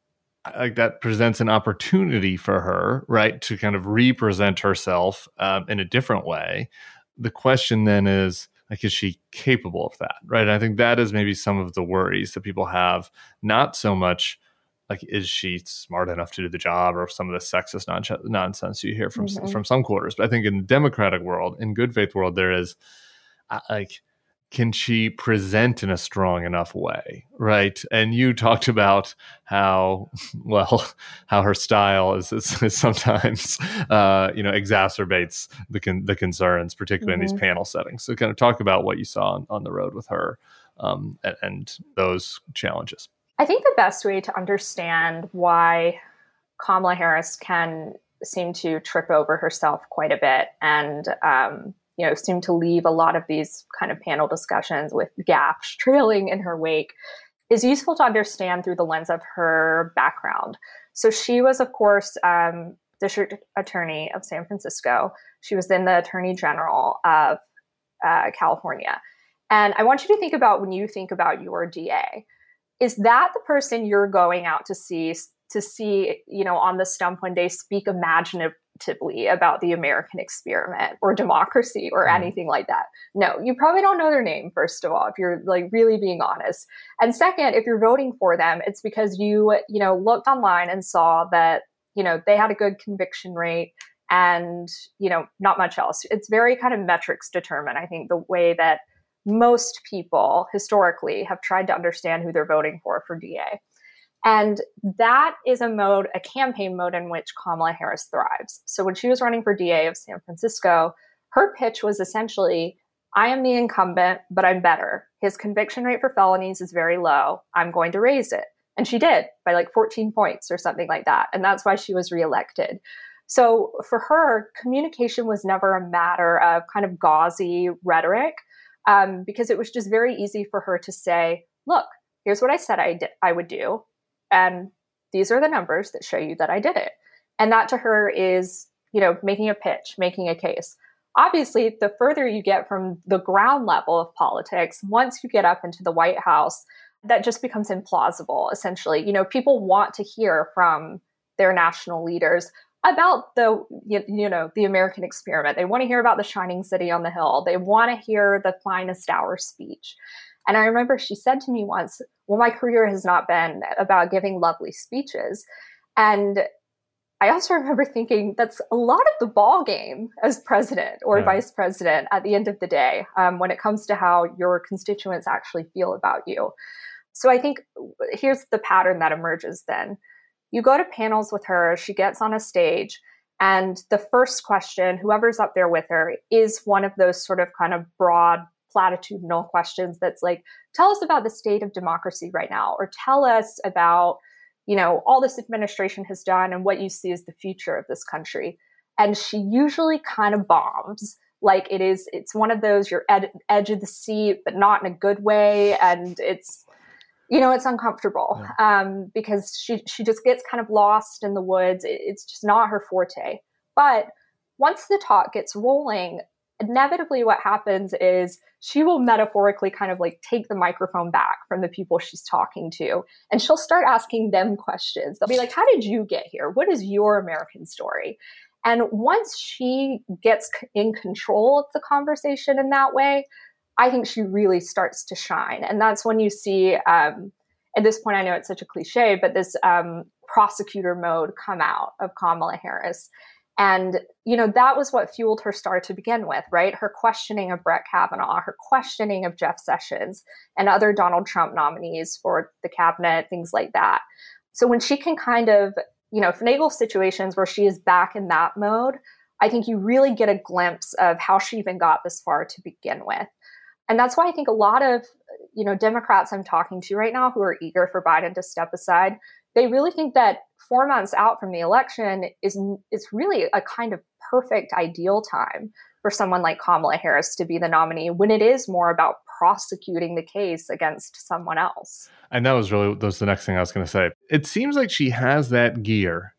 like that presents an opportunity for her, right, to kind of represent herself um, in a different way. The question then is, like, is she capable of that, right? And I think that is maybe some of the worries that people have, not so much like, is she smart enough to do the job, or some of the sexist non- nonsense you hear from mm-hmm. from some quarters. But I think in the Democratic world, in good faith world, there is uh, like, can she present in a strong enough way, right? And you talked about how, well, how her style is, is, is sometimes, uh, you know, exacerbates the con- the concerns, particularly mm-hmm. in these panel settings. So kind of talk about what you saw on, on the road with her um, and, and those challenges. I think the best way to understand why Kamala Harris can seem to trip over herself quite a bit and, um, you know, seem to leave a lot of these kind of panel discussions with gaps trailing in her wake, is useful to understand through the lens of her background. So she was, of course, um, district attorney of San Francisco. She was then the attorney general of uh, California. And I want you to think about, when you think about your D A, is that the person you're going out to see, to see, you know, on the stump one day speak imaginative, positively about the American experiment or democracy or mm. anything like that. No, you probably don't know their name, first of all, if you're like really being honest. And second, if you're voting for them, it's because you, you know, looked online and saw that, you know, they had a good conviction rate and, you know, not much else. It's very kind of metrics determined, I think, the way that most people historically have tried to understand who they're voting for for D A. And that is a mode, a campaign mode in which Kamala Harris thrives. So when she was running for D A of San Francisco, her pitch was essentially, I am the incumbent, but I'm better. His conviction rate for felonies is very low. I'm going to raise it. And she did by like fourteen points or something like that. And that's why she was reelected. So for her, communication was never a matter of kind of gauzy rhetoric, um, because it was just very easy for her to say, look, here's what I said I did, I would do. And these are the numbers that show you that I did it. And that to her is, you know, making a pitch, making a case. Obviously, the further you get from the ground level of politics, once you get up into the White House, that just becomes implausible, essentially. You know, people want to hear from their national leaders about the, you, you know, the American experiment. They want to hear about the shining city on the hill. They want to hear the finest hour speech. And I remember she said to me once, well, my career has not been about giving lovely speeches. And I also remember thinking that's a lot of the ball game as president or yeah. vice president at the end of the day, um, when it comes to how your constituents actually feel about you. So I think here's the pattern that emerges then. You go to panels with her, she gets on a stage, and the first question, whoever's up there with her, is one of those sort of kind of broad platitudinal questions that's like, tell us about the state of democracy right now, or tell us about, you know, all this administration has done and what you see as the future of this country. And she usually kind of bombs. Like it is, it's one of those, you're ed- edge of the seat, but not in a good way. And it's, you know, it's uncomfortable yeah. um, because she, she just gets kind of lost in the woods. It, it's just not her forte. But once the talk gets rolling, inevitably what happens is she will metaphorically kind of like take the microphone back from the people she's talking to, and she'll start asking them questions. They'll be like, how did you get here? What is your American story? And once she gets in control of the conversation in that way, I think she really starts to shine. And that's when you see, um, at this point, I know it's such a cliche, but this um, prosecutor mode come out of Kamala Harris. And, you know, that was what fueled her star to begin with, right? Her questioning of Brett Kavanaugh, her questioning of Jeff Sessions and other Donald Trump nominees for the cabinet, things like that. So when she can kind of, you know, finagle situations where she is back in that mode, I think you really get a glimpse of how she even got this far to begin with. And that's why I think a lot of, you know, Democrats I'm talking to right now who are eager for Biden to step aside, they really think that four months out from the election is is really a kind of perfect, ideal time for someone like Kamala Harris to be the nominee when it is more about prosecuting the case against someone else. And that was really, that was the next thing I was going to say. It seems like she has that gear,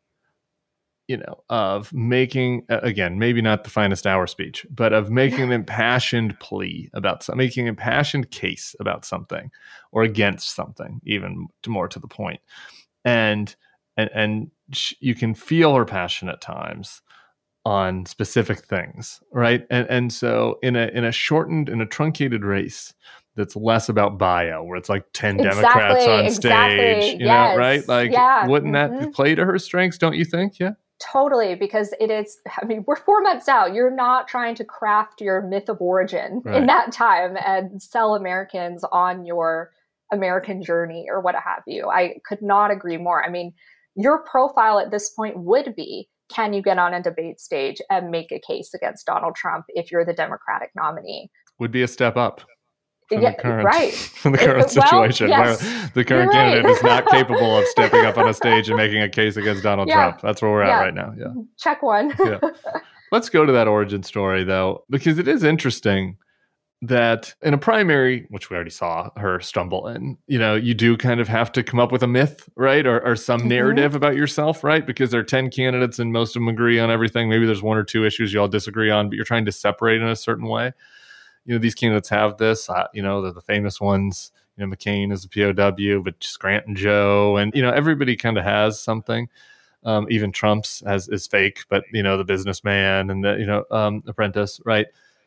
you know, of making, again, maybe not the finest hour speech, but of making an impassioned plea about something, making an impassioned case about something or against something, even more to the point. And and and sh- you can feel her passion at times on specific things, right? And and so in a in a shortened, in a truncated race that's less about bio, where it's like ten exactly, Democrats on exactly, stage, you yes, know, right? Like, yeah, wouldn't mm-hmm. that play to her strengths? Don't you think? Yeah. Totally, because it is, I mean, we're four months out. You're not trying to craft your myth of origin right. in that time and sell Americans on your American journey or what have you. I could not agree more. I mean, your profile at this point would be, can you get on a debate stage and make a case against Donald Trump if you're the Democratic nominee? Would be a step up. From yeah, the current, right. From the current well, situation, yes, where the current right. candidate is not capable of stepping up on a stage and making a case against Donald yeah. Trump. That's where we're yeah. at right now. Yeah, check one. yeah. Let's go to that origin story, though, because it is interesting that in a primary, which we already saw her stumble in, you know, you do kind of have to come up with a myth, right? Or, or some mm-hmm. narrative about yourself, right? Because there are ten candidates and most of them agree on everything. Maybe there's one or two issues you all disagree on, but you're trying to separate in a certain way. You know, these candidates have this, uh, you know, they're the famous ones. You know, McCain is a P O W, but just Grant and Joe. And, you know, everybody kind of has something. Um, even Trump's has is fake, but you know, the businessman and the, you know, um, apprentice, right?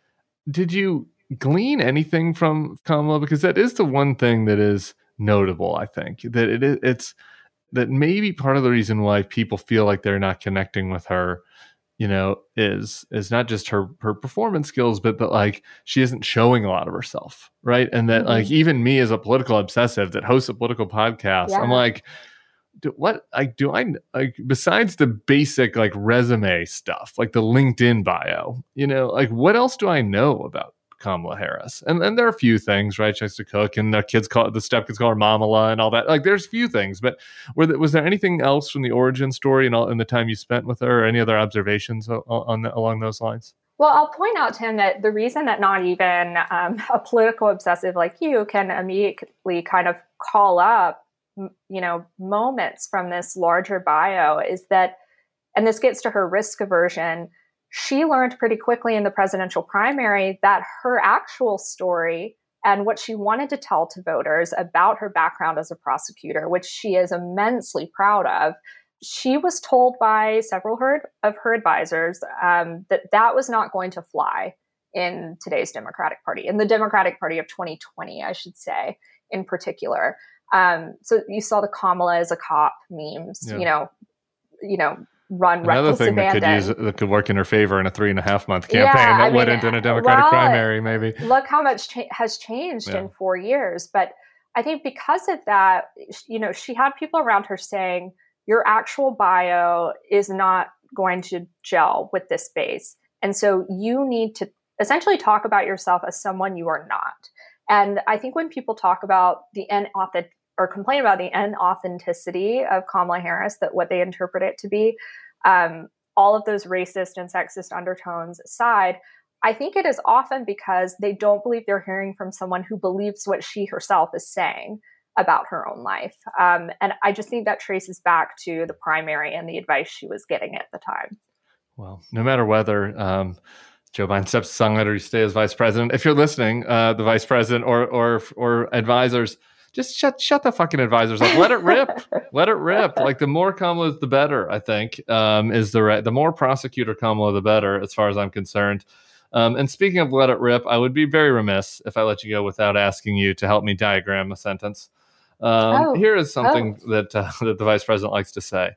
Did you glean anything from Kamala? Because that is the one thing that is notable, I think, that it is, it's that maybe part of the reason why people feel like they're not connecting with her, you know, is is not just her her performance skills, but that like she isn't showing a lot of herself, right? And that mm-hmm. like even me as a political obsessive that hosts a political podcast, yeah. I'm like, do, what like do I like besides the basic like resume stuff, like the LinkedIn bio, you know, like what else do I know about Kamala Harris? And and there are a few things, right? She likes to cook, and the kids call the stepkids call her Mamala and all that. Like there's a few things, but were there, was there anything else from the origin story and all in the time you spent with her, or any other observations on, on the, along those lines? Well, I'll point out, Tim, that the reason that not even um, a political obsessive like you can immediately kind of call up, you know, moments from this larger bio is that, and this gets to her risk aversion, she learned pretty quickly in the presidential primary that her actual story and what she wanted to tell to voters about her background as a prosecutor, which she is immensely proud of, she was told by several her, of her advisors um, that that was not going to fly in today's Democratic Party, in the Democratic Party of twenty twenty, I should say, in particular. Um, so you saw the Kamala as a cop memes, yeah. you know, you know, run Another reckless thing abandon. that could use that could work in her favor in a three and a half month campaign yeah, that I mean, went into a Democratic well, primary, maybe. Look how much cha- has changed yeah. in four years. But I think because of that, you know, she had people around her saying, your actual bio is not going to gel with this space. And so you need to essentially talk about yourself as someone you are not. And I think when people talk about the inauthentic or complain about the inauthenticity of Kamala Harris, that what they interpret it to be, um, all of those racist and sexist undertones aside, I think it is often because they don't believe they're hearing from someone who believes what she herself is saying about her own life. Um, and I just think that traces back to the primary and the advice she was getting at the time. Well, no matter whether um, Joe Biden steps aside or you stay as vice president, if you're listening, uh, the vice president or or or advisors, just shut shut the fucking advisors up. Let it rip. Let it rip. Like the more Kamala, the better, I think, um, is the right. The more prosecutor Kamala, the better, as far as I'm concerned. Um, and speaking of let it rip, I would be very remiss if I let you go without asking you to help me diagram a sentence. Um, oh. Here is something oh. that uh, that the vice president likes to say.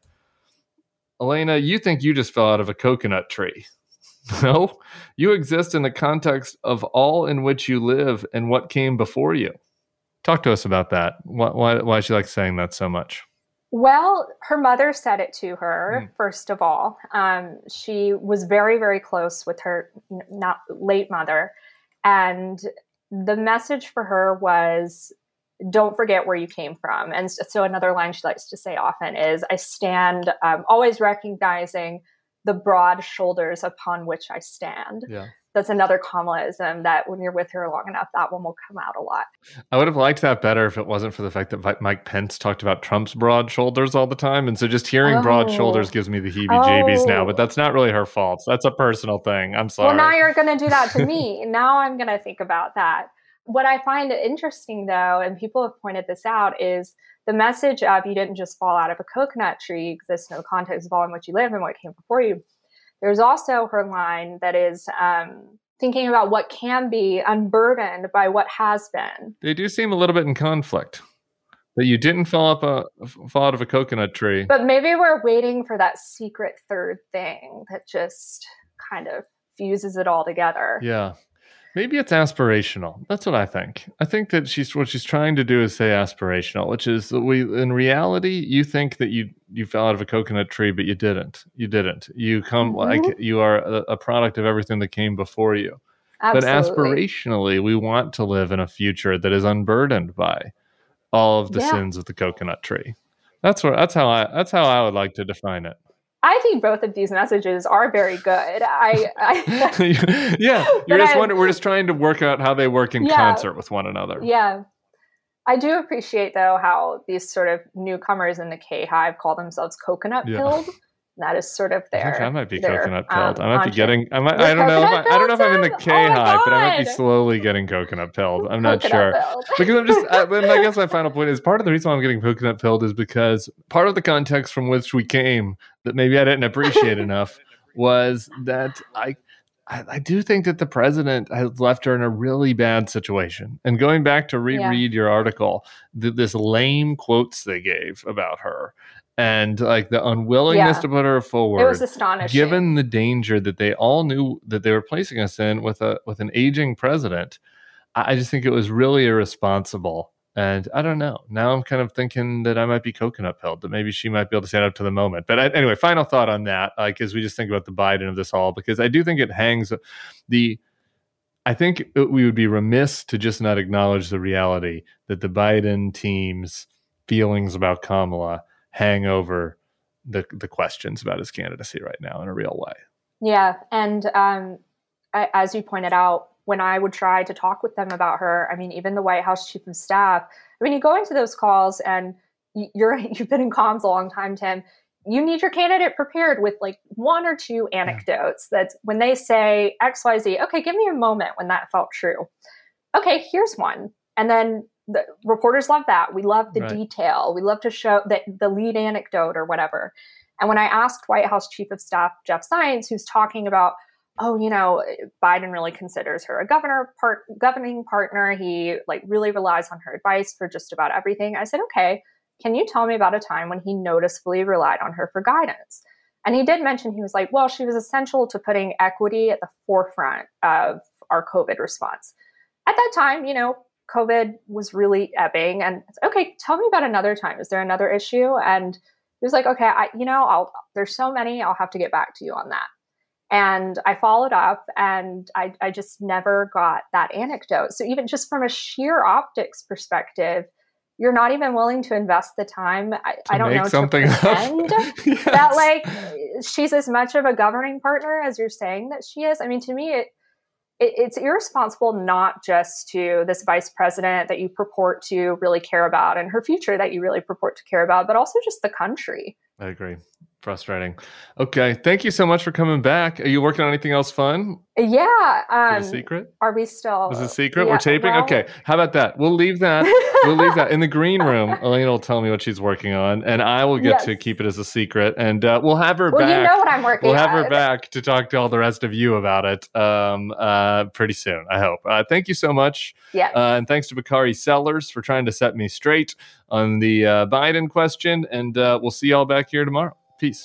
Elena, you think you just fell out of a coconut tree. No, you exist in the context of all in which you live and what came before you. Talk to us about that. Why, why, why she likes saying that so much? Well, her mother said it to her, mm. first of all. Um, she was very, very close with her not late mother. And the message for her was, don't forget where you came from. And so another line she likes to say often is, I stand um, always recognizing the broad shoulders upon which I stand. Yeah. That's another Kamalaism that when you're with her long enough, that one will come out a lot. I would have liked that better if it wasn't for the fact that Mike Pence talked about Trump's broad shoulders all the time. And so just hearing oh. broad shoulders gives me the heebie-jeebies oh. now, but that's not really her fault. That's a personal thing. I'm sorry. Well, now you're going to do that to me. Now I'm going to think about that. What I find interesting, though, and people have pointed this out, is the message of you didn't just fall out of a coconut tree, you exist in the context of all in which you live and what came before you. There's also her line that is um, thinking about what can be unburdened by what has been. They do seem a little bit in conflict. That you didn't fall up a fall out of a coconut tree. But maybe we're waiting for that secret third thing that just kind of fuses it all together. Yeah. Maybe it's aspirational. That's what I think. I think that she's what she's trying to do is say aspirational, which is that we, in reality, you think that you you fell out of a coconut tree, but you didn't. You didn't. You come mm-hmm. like you are a, a product of everything that came before you. Absolutely. But aspirationally, we want to live in a future that is unburdened by all of the yeah. sins of the coconut tree. That's what. That's how I. That's how I would like to define it. I think both of these messages are very good. I, I yeah, you're just wondering, we're just trying to work out how they work in yeah, concert with one another. Yeah, I do appreciate though how these sort of newcomers in the K Hive call themselves coconut pilled. Yeah. That is sort of their. I think I might be their, coconut pilled. um, I might be entree. getting. I might. You're I don't know. If I, coconut I don't know if I'm in the pilled, K Tim? Oh my hype, but I might be God. slowly getting coconut pilled. I'm not sure Coconut pilled. because I'm just. I, then I guess my final point is part of the reason why I'm getting coconut pilled is because part of the context from which we came that maybe I didn't appreciate enough was that I. I, I do think that the president has left her in a really bad situation. And going back to reread yeah. your article, the, this lame quotes they gave about her and like the unwillingness yeah. to put her forward. It was astonishing. Given the danger that they all knew that they were placing us in with a with an aging president, I, I just think it was really irresponsible. And I don't know. Now I'm kind of thinking that I might be coconut pilled, that maybe she might be able to stand up to the moment. But I, anyway, final thought on that, like as we just think about the Biden of this all, because I do think it hangs the. I think it, we would be remiss to just not acknowledge the reality that the Biden team's feelings about Kamala hang over the the questions about his candidacy right now in a real way. Yeah, and um, I, as you pointed out, when I would try to talk with them about her, I mean, even the White House chief of staff, I mean, you go into those calls and you're, you've been in comms a long time, Tim, you need your candidate prepared with like one or two anecdotes that when they say X, Y, Z, okay, give me a moment when that felt true. Okay, here's one. And then the reporters love that. We love the right. detail. We love to show that the lead anecdote or whatever. And when I asked White House chief of staff, Jeff Zients, who's talking about, oh, you know, Biden really considers her a governor part, governing partner. He like really relies on her advice for just about everything. I said, okay, can you tell me about a time when he noticeably relied on her for guidance? And he did mention, he was like, well, she was essential to putting equity at the forefront of our COVID response. At that time, you know, COVID was really ebbing. And okay, tell me about another time. Is there another issue? And he was like, okay, I, you know, I'll, there's so many, I'll have to get back to you on that. And I followed up and I, I just never got that anecdote. So even just from a sheer optics perspective, you're not even willing to invest the time, I, I don't know, to pretend yes. that like she's as much of a governing partner as you're saying that she is. I mean, to me, it, it it's irresponsible not just to this vice president that you purport to really care about and her future that you really purport to care about, but also just the country. I agree. Frustrating. Okay. Thank you so much for coming back. Are you working on anything else fun? Yeah. Um, Is it a secret? Are we still? Is it a secret? Yeah, We're taping? well, okay. How about that? We'll leave that. We'll leave that in the green room. Elena will tell me what she's working on, and I will get yes. to keep it as a secret. And uh, we'll have her well, back. Well, you know what I'm working We'll on. have her back to talk to all the rest of you about it um, uh, pretty soon, I hope. Uh, thank you so much. Yes. Uh, and thanks to Bakari Sellers for trying to set me straight on the uh, Biden question. And uh, we'll see y'all back here tomorrow. Peace.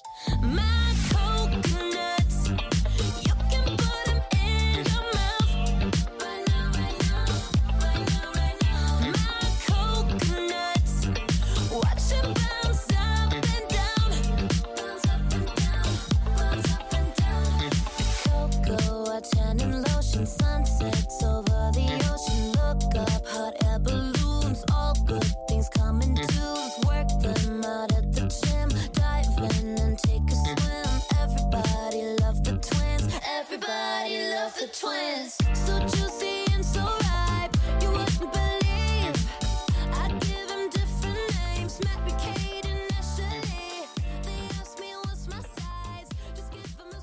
Twins, so juicy and so ripe, you wouldn't believe. I give them different names, Matt, Kate, and Ashley. They ask me what's my size, just give them a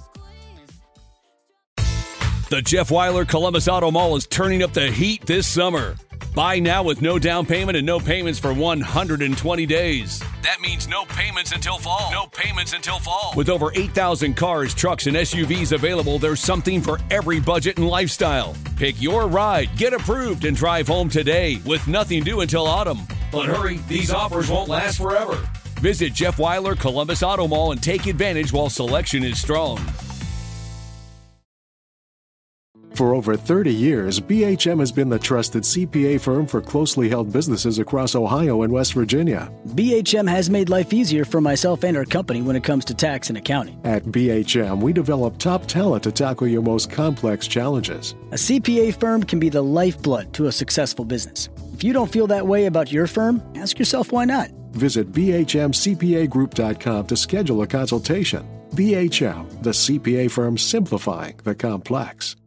squeeze. The Jeff Weiler Columbus Auto Mall is turning up the heat this summer. Buy now with no down payment and no payments for one hundred twenty days. That means no payments until fall. No payments until fall. With over eight thousand cars, trucks, and S U Vs available, there's something for every budget and lifestyle. Pick your ride, get approved, and drive home today with nothing due until autumn. But hurry, these offers won't last forever. Visit Jeff Weiler Columbus Auto Mall and take advantage while selection is strong. For over thirty years, B H M has been the trusted C P A firm for closely held businesses across Ohio and West Virginia. B H M has made life easier for myself and our company when it comes to tax and accounting. At B H M, we develop top talent to tackle your most complex challenges. A C P A firm can be the lifeblood to a successful business. If you don't feel that way about your firm, ask yourself why not. Visit B H M C P A group dot com to schedule a consultation. B H M, the C P A firm simplifying the complex.